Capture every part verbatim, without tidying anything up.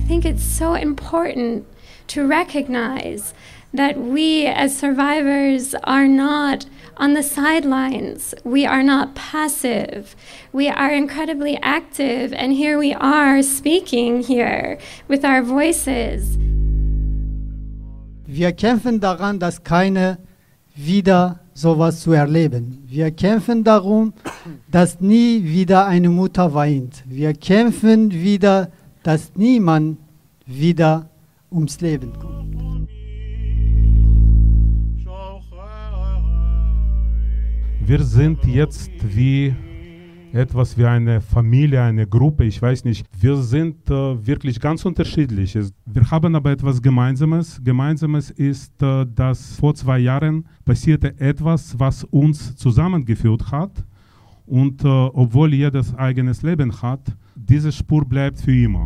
think it's so important to recognize that we as survivors are not on the sidelines. We are not passive. We are incredibly active, and here we are speaking here with our voices. Wir kämpfen daran, dass keine wieder sowas zu erleben. Wir kämpfen darum, dass nie wieder eine Mutter weint. Wir kämpfen wieder, dass niemand wieder ums Leben kommt. Wir sind jetzt wie etwas wie eine Familie, eine Gruppe, ich weiß nicht. Wir sind äh, wirklich ganz unterschiedlich. Wir haben aber etwas Gemeinsames. Gemeinsames ist, äh, dass vor zwei Jahren passierte etwas, was uns zusammengeführt hat. Und äh, obwohl jeder ein eigenes Leben hat, diese Spur bleibt für immer.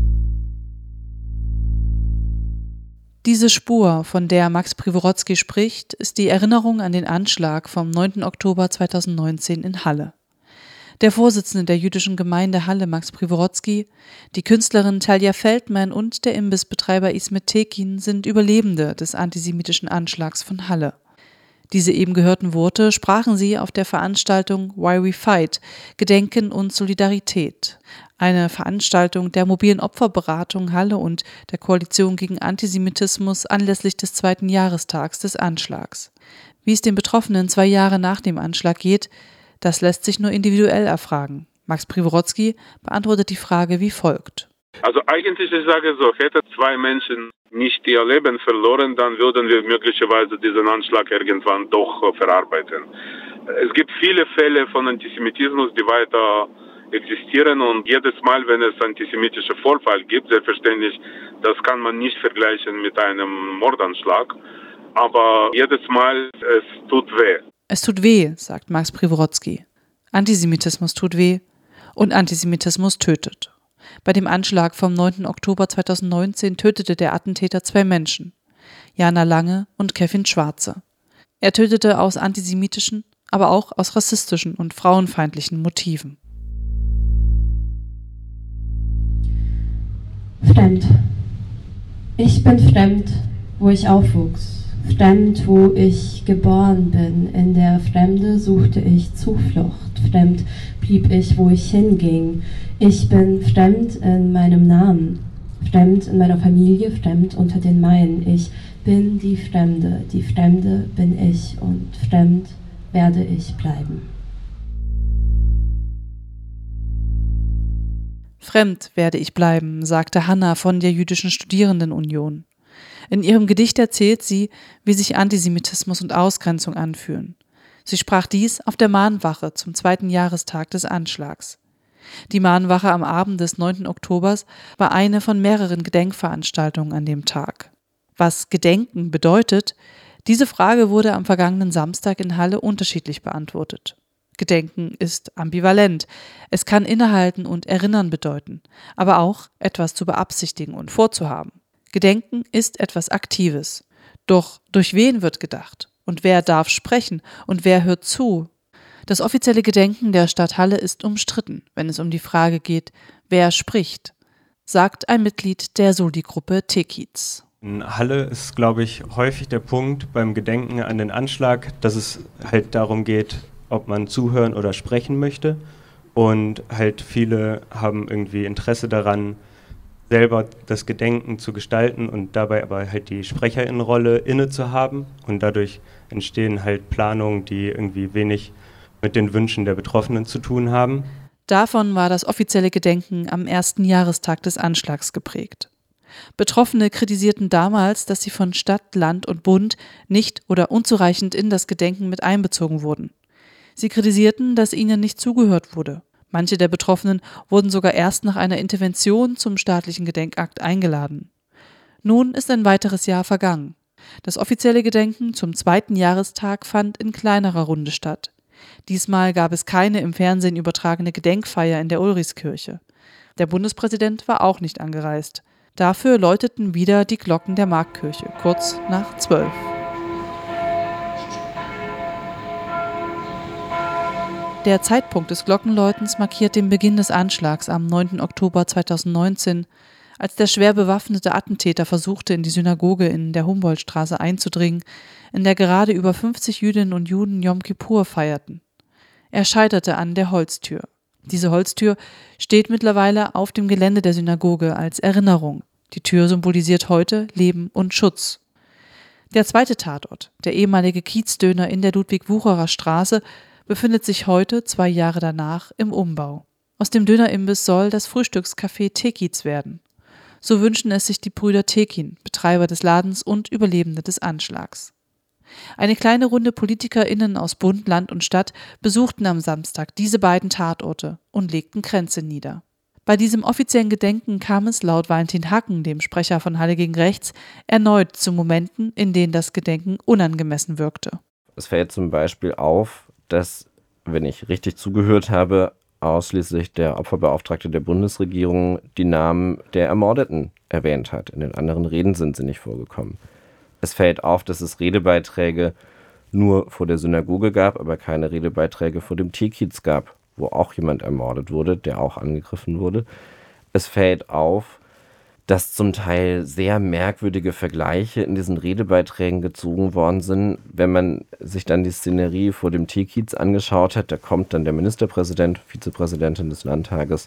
Diese Spur, von der Max Privorotsky spricht, ist die Erinnerung an den Anschlag vom neunten Oktober zweitausendneunzehn in Halle. Der Vorsitzende der jüdischen Gemeinde Halle, Max Privorotsky, die Künstlerin Talja Feldman und der Imbissbetreiber Ismet Tekin sind Überlebende des antisemitischen Anschlags von Halle. Diese eben gehörten Worte sprachen sie auf der Veranstaltung Why We Fight – Gedenken und Solidarität, eine Veranstaltung der mobilen Opferberatung Halle und der Koalition gegen Antisemitismus anlässlich des zweiten Jahrestags des Anschlags. Wie es den Betroffenen zwei Jahre nach dem Anschlag geht, das lässt sich nur individuell erfragen. Max Privorotsky beantwortet die Frage wie folgt. Also eigentlich, ich sage so, hätte zwei Menschen nicht ihr Leben verloren, dann würden wir möglicherweise diesen Anschlag irgendwann doch verarbeiten. Es gibt viele Fälle von Antisemitismus, die weiter existieren, und jedes Mal, wenn es antisemitische Vorfall gibt, selbstverständlich, das kann man nicht vergleichen mit einem Mordanschlag, aber jedes Mal, es tut weh. Es tut weh, sagt Max Privorotsky. Antisemitismus tut weh und Antisemitismus tötet. Bei dem Anschlag vom neunten Oktober zweitausendneunzehn tötete der Attentäter zwei Menschen, Jana Lange und Kevin Schwarze. Er tötete aus antisemitischen, aber auch aus rassistischen und frauenfeindlichen Motiven. Fremd. Ich bin fremd, wo ich aufwuchs. Fremd, wo ich geboren bin. In der Fremde suchte ich Zuflucht. Fremd blieb ich, wo ich hinging. Ich bin fremd in meinem Namen. Fremd in meiner Familie, fremd unter den meinen. Ich bin die Fremde. Die Fremde bin ich und fremd werde ich bleiben. Fremd werde ich bleiben, sagte Hanna von der Jüdischen Studierendenunion. In ihrem Gedicht erzählt sie, wie sich Antisemitismus und Ausgrenzung anfühlen. Sie sprach dies auf der Mahnwache zum zweiten Jahrestag des Anschlags. Die Mahnwache am Abend des neunten Oktobers war eine von mehreren Gedenkveranstaltungen an dem Tag. Was Gedenken bedeutet, diese Frage wurde am vergangenen Samstag in Halle unterschiedlich beantwortet. Gedenken ist ambivalent. Es kann innehalten und erinnern bedeuten, aber auch etwas zu beabsichtigen und vorzuhaben. Gedenken ist etwas Aktives. Doch durch wen wird gedacht? Und wer darf sprechen? Und wer hört zu? Das offizielle Gedenken der Stadt Halle ist umstritten, wenn es um die Frage geht, wer spricht, sagt ein Mitglied der Soli-Gruppe Tekiz. In Halle ist, glaube ich, häufig der Punkt beim Gedenken an den Anschlag, dass es halt darum geht, ob man zuhören oder sprechen möchte. Und halt viele haben irgendwie Interesse daran, selber das Gedenken zu gestalten und dabei aber halt die Sprecherinnenrolle inne zu haben. Und dadurch entstehen halt Planungen, die irgendwie wenig mit den Wünschen der Betroffenen zu tun haben. Davon war das offizielle Gedenken am ersten Jahrestag des Anschlags geprägt. Betroffene kritisierten damals, dass sie von Stadt, Land und Bund nicht oder unzureichend in das Gedenken mit einbezogen wurden. Sie kritisierten, dass ihnen nicht zugehört wurde. Manche der Betroffenen wurden sogar erst nach einer Intervention zum staatlichen Gedenkakt eingeladen. Nun ist ein weiteres Jahr vergangen. Das offizielle Gedenken zum zweiten Jahrestag fand in kleinerer Runde statt. Diesmal gab es keine im Fernsehen übertragene Gedenkfeier in der Ulrichskirche. Der Bundespräsident war auch nicht angereist. Dafür läuteten wieder die Glocken der Marktkirche, kurz nach zwölf. Der Zeitpunkt des Glockenläutens markiert den Beginn des Anschlags am neunten Oktober zweitausendneunzehn, als der schwer bewaffnete Attentäter versuchte, in die Synagoge in der Humboldtstraße einzudringen, in der gerade über fünfzig Jüdinnen und Juden Yom Kippur feierten. Er scheiterte an der Holztür. Diese Holztür steht mittlerweile auf dem Gelände der Synagoge als Erinnerung. Die Tür symbolisiert heute Leben und Schutz. Der zweite Tatort, der ehemalige Kiezdöner in der Ludwig-Wucherer Straße, befindet sich heute, zwei Jahre danach, im Umbau. Aus dem Dönerimbiss soll das Frühstückscafé Tekiz werden. So wünschen es sich die Brüder Tekin, Betreiber des Ladens und Überlebende des Anschlags. Eine kleine Runde PolitikerInnen aus Bund, Land und Stadt besuchten am Samstag diese beiden Tatorte und legten Kränze nieder. Bei diesem offiziellen Gedenken kam es laut Valentin Hacken, dem Sprecher von Halle gegen Rechts, erneut zu Momenten, in denen das Gedenken unangemessen wirkte. Es fällt zum Beispiel auf, dass, wenn ich richtig zugehört habe, ausschließlich der Opferbeauftragte der Bundesregierung die Namen der Ermordeten erwähnt hat. In den anderen Reden sind sie nicht vorgekommen. Es fällt auf, dass es Redebeiträge nur vor der Synagoge gab, aber keine Redebeiträge vor dem Tekiz gab, wo auch jemand ermordet wurde, der auch angegriffen wurde. Es fällt auf, dass zum Teil sehr merkwürdige Vergleiche in diesen Redebeiträgen gezogen worden sind. Wenn man sich dann die Szenerie vor dem Tekiz angeschaut hat, da kommt dann der Ministerpräsident, Vizepräsidentin des Landtages,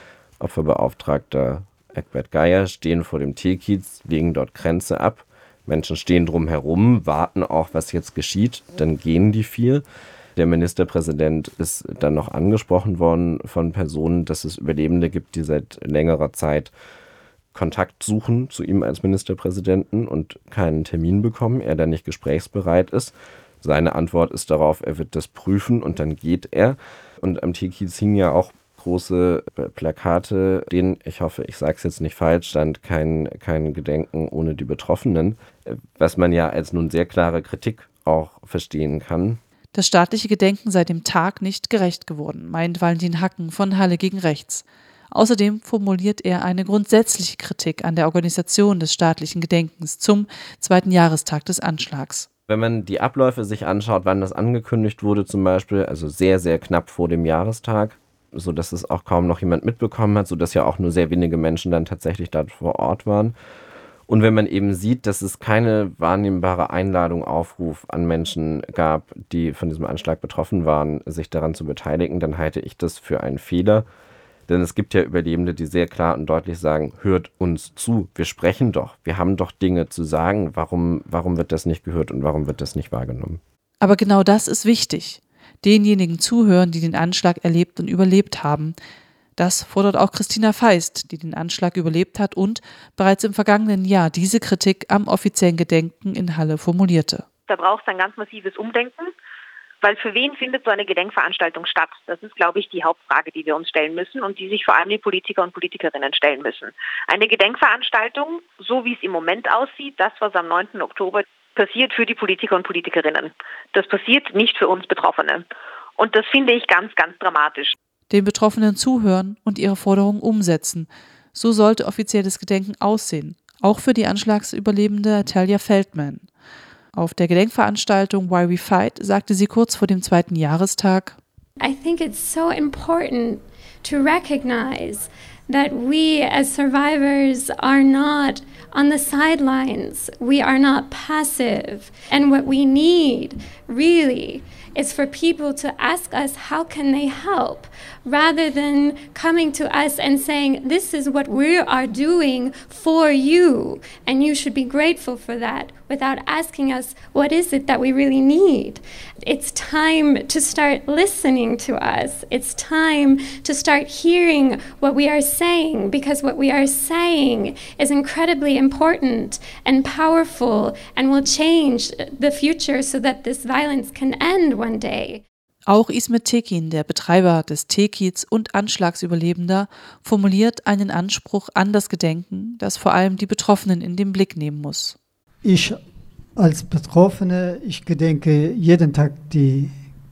Opferbeauftragter Eckbert Geier, stehen vor dem Tekiz, legen dort Kränze ab. Menschen stehen drum herum, warten auch, was jetzt geschieht. Dann gehen die vier. Der Ministerpräsident ist dann noch angesprochen worden von Personen, dass es Überlebende gibt, die seit längerer Zeit Kontakt suchen zu ihm als Ministerpräsidenten und keinen Termin bekommen, er dann nicht gesprächsbereit ist. Seine Antwort ist darauf, er wird das prüfen und dann geht er. Und am Tekiz hingen ja auch große Plakate, denen, ich hoffe, ich sage es jetzt nicht falsch, stand kein, kein Gedenken ohne die Betroffenen, was man ja als nun sehr klare Kritik auch verstehen kann. Das staatliche Gedenken sei dem Tag nicht gerecht geworden, meint Valentin Hacken von Halle gegen Rechts. Außerdem formuliert er eine grundsätzliche Kritik an der Organisation des staatlichen Gedenkens zum zweiten Jahrestag des Anschlags. Wenn man die Abläufe sich anschaut, wann das angekündigt wurde zum Beispiel, also sehr, sehr knapp vor dem Jahrestag, sodass es auch kaum noch jemand mitbekommen hat, sodass ja auch nur sehr wenige Menschen dann tatsächlich dort vor Ort waren. Und wenn man eben sieht, dass es keine wahrnehmbare Einladung, Aufruf an Menschen gab, die von diesem Anschlag betroffen waren, sich daran zu beteiligen, dann halte ich das für einen Fehler. Denn es gibt ja Überlebende, die sehr klar und deutlich sagen, hört uns zu, wir sprechen doch, wir haben doch Dinge zu sagen, warum, warum wird das nicht gehört und warum wird das nicht wahrgenommen? Aber genau das ist wichtig. Denjenigen zuhören, die den Anschlag erlebt und überlebt haben. Das fordert auch Christina Feist, die den Anschlag überlebt hat und bereits im vergangenen Jahr diese Kritik am offiziellen Gedenken in Halle formulierte. Da braucht es ein ganz massives Umdenken, weil für wen findet so eine Gedenkveranstaltung statt? Das ist, glaube ich, die Hauptfrage, die wir uns stellen müssen und die sich vor allem die Politiker und Politikerinnen stellen müssen. Eine Gedenkveranstaltung, so wie es im Moment aussieht, das, was am neunten Oktober passiert, für die Politiker und Politikerinnen. Das passiert nicht für uns Betroffene. Und das finde ich ganz, ganz dramatisch. Den Betroffenen zuhören und ihre Forderungen umsetzen. So sollte offizielles Gedenken aussehen, auch für die Anschlagsüberlebende Talia Feldman. Auf der Gedenkveranstaltung Why We Fight sagte sie kurz vor dem zweiten Jahrestag: I think it's so important to recognize that we as survivors are not on the sidelines. We are not passive. And what we need, really, is for people to ask us how can they help, rather than coming to us and saying, this is what we are doing for you, and you should be grateful for that, without asking us, what is it that we really need? It's time to start listening to us. It's time to start hearing what we are saying, because what we are saying is incredibly important and powerful and will change the future so that this violence can end one day. Auch Ismet Tekin, der Betreiber des Tekiz und Anschlagsüberlebender, formuliert einen Anspruch an das Gedenken, das vor allem die Betroffenen in den Blick nehmen muss. Ich als Betroffene, ich gedenke jeden Tag die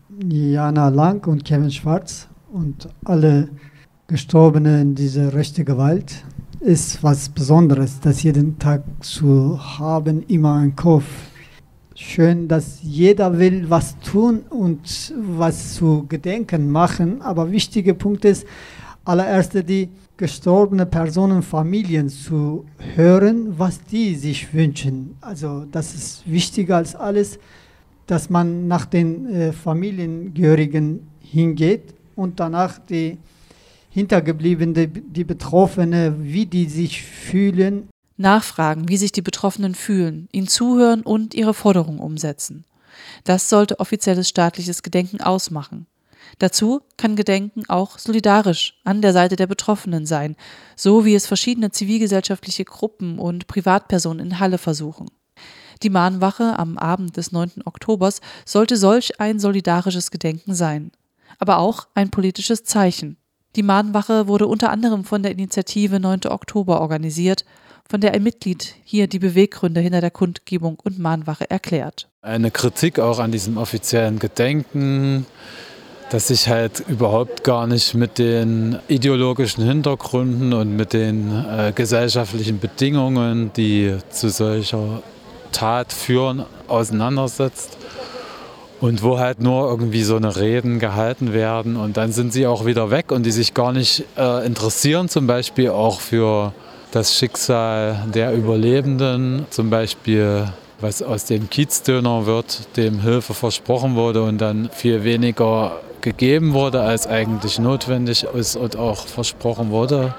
Jana Lang und Kevin Schwarz und alle Gestorbenen in dieser rechten Gewalt. Ist was Besonderes, das jeden Tag zu haben, immer im Kopf. Schön, dass jeder will was tun und was zu gedenken machen, aber wichtiger Punkt ist, allererst die gestorbene Personenfamilien zu hören, was die sich wünschen. Also das ist wichtiger als alles, dass man nach den äh, Familiengehörigen hingeht und danach die Hintergebliebene, die Betroffene, wie die sich fühlen. Nachfragen, wie sich die Betroffenen fühlen, ihnen zuhören und ihre Forderungen umsetzen. Das sollte offizielles staatliches Gedenken ausmachen. Dazu kann Gedenken auch solidarisch an der Seite der Betroffenen sein, so wie es verschiedene zivilgesellschaftliche Gruppen und Privatpersonen in Halle versuchen. Die Mahnwache am Abend des neunten Oktobers sollte solch ein solidarisches Gedenken sein, aber auch ein politisches Zeichen. Die Mahnwache wurde unter anderem von der Initiative neunter Oktober organisiert, von der ein Mitglied hier die Beweggründe hinter der Kundgebung und Mahnwache erklärt. Eine Kritik auch an diesem offiziellen Gedenken, dass sich halt überhaupt gar nicht mit den ideologischen Hintergründen und mit den äh, gesellschaftlichen Bedingungen, die zu solcher Tat führen, auseinandersetzt. Und wo halt nur irgendwie so eine Reden gehalten werden und dann sind sie auch wieder weg und die sich gar nicht äh, interessieren, zum Beispiel auch für das Schicksal der Überlebenden, zum Beispiel was aus dem Kiezdöner wird, dem Hilfe versprochen wurde und dann viel weniger gegeben wurde, als eigentlich notwendig ist und auch versprochen wurde.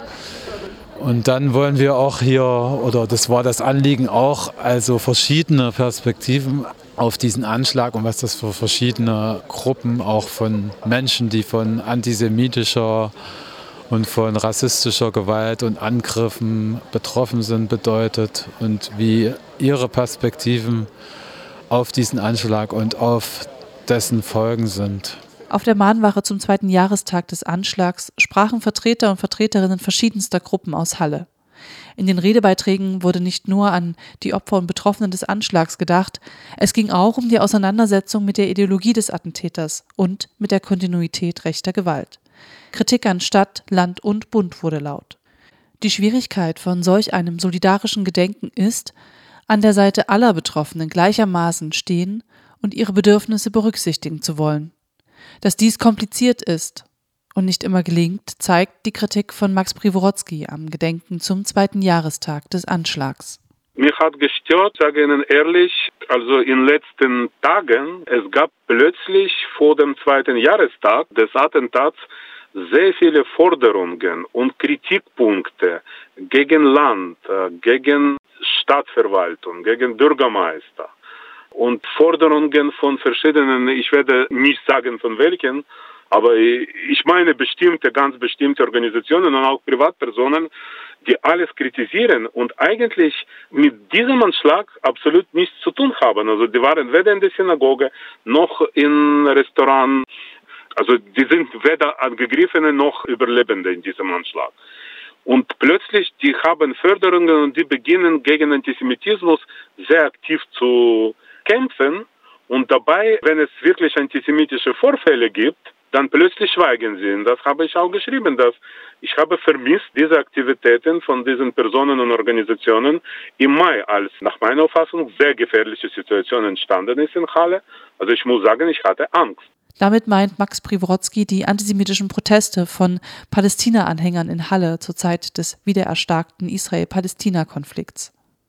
Und dann wollen wir auch hier, oder das war das Anliegen auch, also verschiedene Perspektiven auf diesen Anschlag und was das für verschiedene Gruppen auch von Menschen, die von antisemitischer und von rassistischer Gewalt und Angriffen betroffen sind, bedeutet und wie ihre Perspektiven auf diesen Anschlag und auf dessen Folgen sind. Auf der Mahnwache zum zweiten Jahrestag des Anschlags sprachen Vertreter und Vertreterinnen verschiedenster Gruppen aus Halle. In den Redebeiträgen wurde nicht nur an die Opfer und Betroffenen des Anschlags gedacht, es ging auch um die Auseinandersetzung mit der Ideologie des Attentäters und mit der Kontinuität rechter Gewalt. Kritik an Stadt, Land und Bund wurde laut. Die Schwierigkeit von solch einem solidarischen Gedenken ist, an der Seite aller Betroffenen gleichermaßen stehen und ihre Bedürfnisse berücksichtigen zu wollen. Dass dies kompliziert ist und nicht immer gelingt, zeigt die Kritik von Max Privorotsky am Gedenken zum zweiten Jahrestag des Anschlags. Mich hat gestört, sage Ihnen ehrlich, also in den letzten Tagen, es gab plötzlich vor dem zweiten Jahrestag des Attentats sehr viele Forderungen und Kritikpunkte gegen Land, gegen Stadtverwaltung, gegen Bürgermeister. Und Forderungen von verschiedenen, ich werde nicht sagen von welchen, aber ich meine bestimmte, ganz bestimmte Organisationen und auch Privatpersonen, die alles kritisieren und eigentlich mit diesem Anschlag absolut nichts zu tun haben. Also die waren weder in der Synagoge noch im Restaurant. Also die sind weder Angegriffene noch Überlebende in diesem Anschlag. Und plötzlich, die haben Förderungen und die beginnen gegen Antisemitismus sehr aktiv zu kämpfen. Und dabei, wenn es wirklich antisemitische Vorfälle gibt, dann plötzlich schweigen sie. Und das habe ich auch geschrieben, dass ich habe vermisst diese Aktivitäten von diesen Personen und Organisationen im Mai, als nach meiner Auffassung sehr gefährliche Situation entstanden ist in Halle. Also ich muss sagen, ich hatte Angst. Damit meint Max Privorotsky die antisemitischen Proteste von Palästina-Anhängern in Halle zur Zeit des wiedererstarkten Israel-Palästina-Konflikts.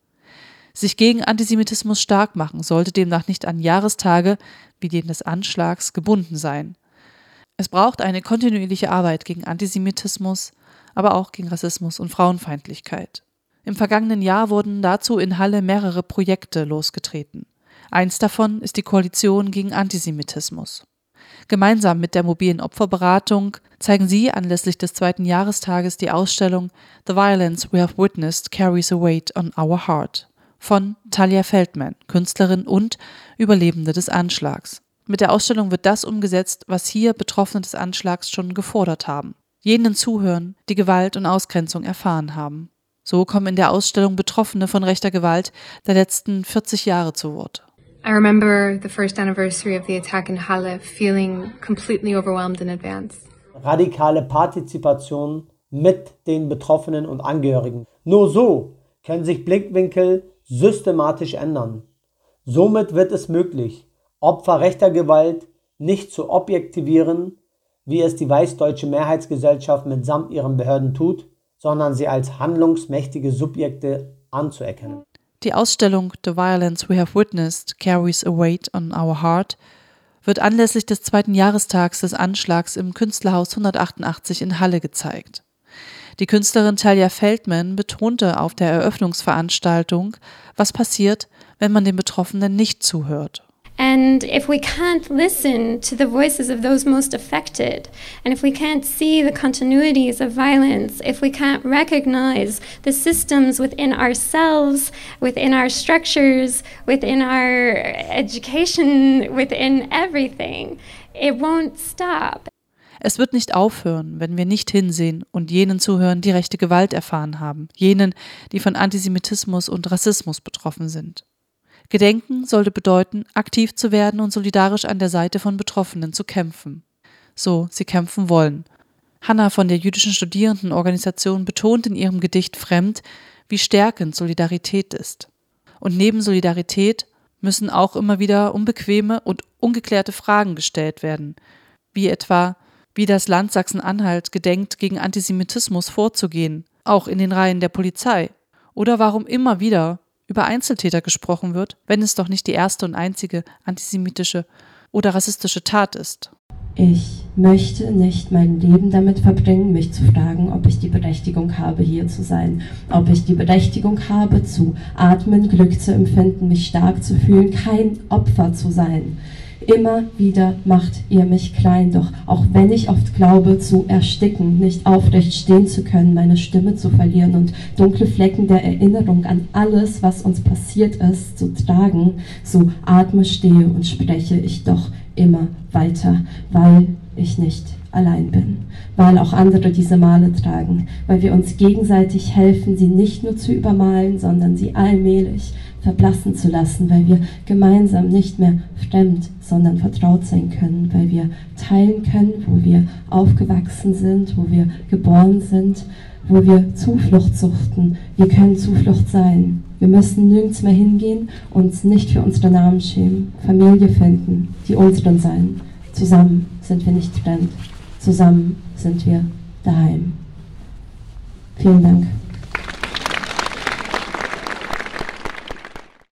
Sich gegen Antisemitismus stark machen sollte demnach nicht an Jahrestage wie den des Anschlags gebunden sein. Es braucht eine kontinuierliche Arbeit gegen Antisemitismus, aber auch gegen Rassismus und Frauenfeindlichkeit. Im vergangenen Jahr wurden dazu in Halle mehrere Projekte losgetreten. Eins davon ist die Koalition gegen Antisemitismus. Gemeinsam mit der mobilen Opferberatung zeigen sie anlässlich des zweiten Jahrestages die Ausstellung The Violence We Have Witnessed Carries a Weight on Our Heart von Talia Feldman, Künstlerin und Überlebende des Anschlags. Mit der Ausstellung wird das umgesetzt, was hier Betroffene des Anschlags schon gefordert haben. Jenen zuhören, die Gewalt und Ausgrenzung erfahren haben. So kommen in der Ausstellung Betroffene von rechter Gewalt der letzten vierzig Jahre zu Wort. I remember the first anniversary of the attack in Halle feeling completely overwhelmed in advance. Radikale Partizipation mit den Betroffenen und Angehörigen. Nur so können sich Blickwinkel systematisch ändern. Somit wird es möglich, Opfer rechter Gewalt nicht zu objektivieren, wie es die weißdeutsche Mehrheitsgesellschaft mitsamt ihren Behörden tut, sondern sie als handlungsmächtige Subjekte anzuerkennen. Die Ausstellung The Violence We Have Witnessed Carries a Weight on Our Heart wird anlässlich des zweiten Jahrestags des Anschlags im Künstlerhaus hundertachtundachtzig in Halle gezeigt. Die Künstlerin Talia Feldman betonte auf der Eröffnungsveranstaltung, was passiert, wenn man den Betroffenen nicht zuhört. And if we can't listen to the voices of those most affected, and if we can't see the continuities of violence, if we can't recognize the systems within ourselves, within our structures, within our education, within everything, it won't stop. Es wird nicht aufhören, wenn wir nicht hinsehen und jenen zuhören, die rechte Gewalt erfahren haben, jenen, die von Antisemitismus und Rassismus betroffen sind. Gedenken sollte bedeuten, aktiv zu werden und solidarisch an der Seite von Betroffenen zu kämpfen. So sie kämpfen wollen. Hannah von der jüdischen Studierendenorganisation betont in ihrem Gedicht Fremd, wie stärkend Solidarität ist. Und neben Solidarität müssen auch immer wieder unbequeme und ungeklärte Fragen gestellt werden, wie etwa, wie das Land Sachsen-Anhalt gedenkt, gegen Antisemitismus vorzugehen, auch in den Reihen der Polizei, oder warum immer wieder über Einzeltäter gesprochen wird, wenn es doch nicht die erste und einzige antisemitische oder rassistische Tat ist. Ich möchte nicht mein Leben damit verbringen, mich zu fragen, ob ich die Berechtigung habe, hier zu sein, ob ich die Berechtigung habe, zu atmen, Glück zu empfinden, mich stark zu fühlen, kein Opfer zu sein. Immer wieder macht ihr mich klein, doch auch wenn ich oft glaube, zu ersticken, nicht aufrecht stehen zu können, meine Stimme zu verlieren und dunkle Flecken der Erinnerung an alles, was uns passiert ist, zu tragen, so atme, stehe und spreche ich doch immer weiter, weil ich nicht allein bin, weil auch andere diese Male tragen, weil wir uns gegenseitig helfen, sie nicht nur zu übermalen, sondern sie allmählich verblassen zu lassen, weil wir gemeinsam nicht mehr fremd, sondern vertraut sein können, weil wir teilen können, wo wir aufgewachsen sind, wo wir geboren sind, wo wir Zuflucht suchten. Wir können Zuflucht sein. Wir müssen nirgends mehr hingehen, uns nicht für unsere Namen schämen, Familie finden, die unseren sein. Zusammen sind wir nicht fremd. Zusammen sind wir daheim. Vielen Dank.